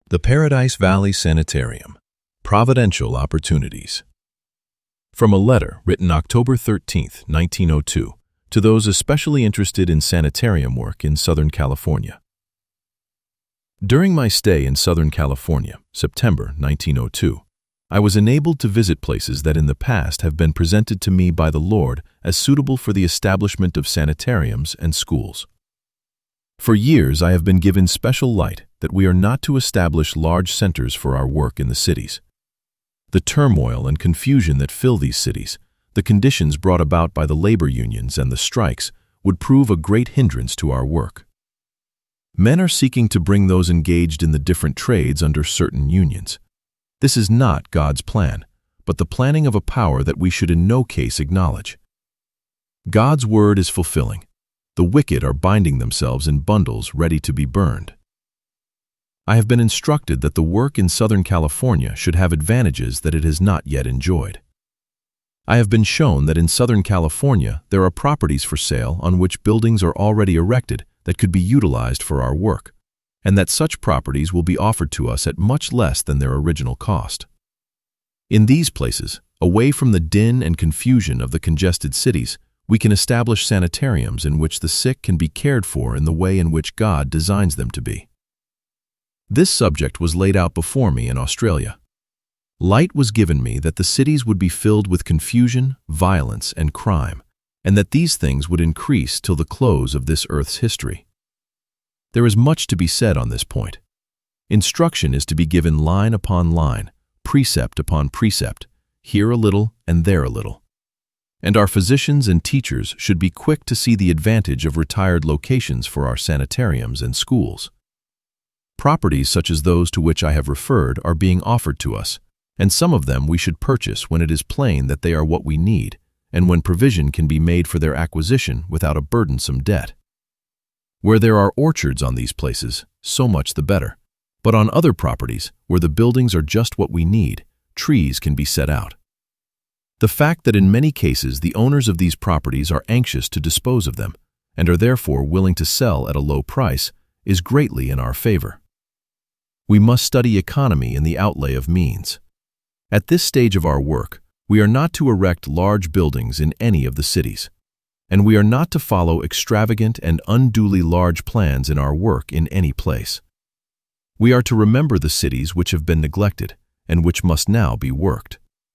The Paradise Valley Sanitarium, Providential Opportunities. From a letter written October 13, 1902, to those especially interested in sanitarium work in Southern California. During my stay in Southern California, September 1902, I was enabled to visit places that in the past have been presented to me by the Lord as suitable for the establishment of sanitariums and schools. For years I have been given special light that we are not to establish large centers for our work in the cities. The turmoil and confusion that fill these cities, the conditions brought about by the labor unions and the strikes, would prove a great hindrance to our work. Men are seeking to bring those engaged in the different trades under certain unions. This is not God's plan, but the planning of a power that we should in no case acknowledge. God's word is fulfilling. The wicked are binding themselves in bundles ready to be burned. I have been instructed that the work in Southern California should have advantages that it has not yet enjoyed. I have been shown that in Southern California there are properties for sale on which buildings are already erected that could be utilized for our work, and that such properties will be offered to us at much less than their original cost. In these places, away from the din and confusion of the congested cities, we can establish sanitariums in which the sick can be cared for in the way in which God designs them to be. This subject was laid out before me in Australia. Light was given me that the cities would be filled with confusion, violence, and crime, and that these things would increase till the close of this earth's history. There is much to be said on this point. Instruction is to be given line upon line, precept upon precept, here a little and there a little. And our physicians and teachers should be quick to see the advantage of retired locations for our sanitariums and schools. Properties such as those to which I have referred are being offered to us, and some of them we should purchase when it is plain that they are what we need, and when provision can be made for their acquisition without a burdensome debt. Where there are orchards on these places, so much the better. But on other properties, where the buildings are just what we need, trees can be set out. The fact that in many cases the owners of these properties are anxious to dispose of them, and are therefore willing to sell at a low price, is greatly in our favor. We must study economy in the outlay of means. At this stage of our work, we are not to erect large buildings in any of the cities, and we are not to follow extravagant and unduly large plans in our work in any place. We are to remember the cities which have been neglected and which must now be worked.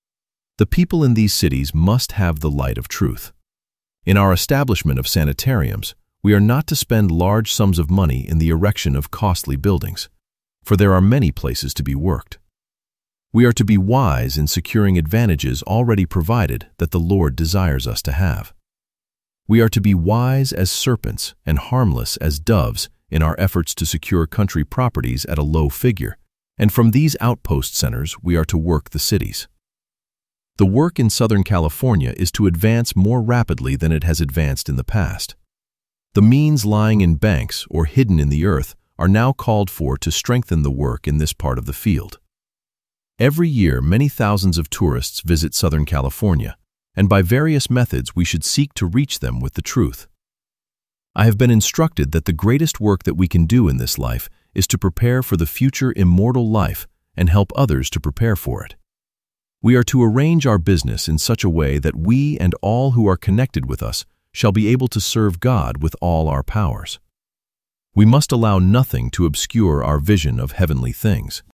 The people in these cities must have the light of truth. In our establishment of sanitariums, we are not to spend large sums of money in the erection of costly buildings, for there are many places to be worked. We are to be wise in securing advantages already provided that the Lord desires us to have. We are to be wise as serpents and harmless as doves in our efforts to secure country properties at a low figure, and from these outpost centers we are to work the cities. The work in Southern California is to advance more rapidly than it has advanced in the past. The means lying in banks or hidden in the earth are now called for to strengthen the work in this part of the field. Every year, many thousands of tourists visit Southern California, and by various methods we should seek to reach them with the truth. I have been instructed that the greatest work that we can do in this life is to prepare for the future immortal life and help others to prepare for it. We are to arrange our business in such a way that we and all who are connected with us shall be able to serve God with all our powers. We must allow nothing to obscure our vision of heavenly things.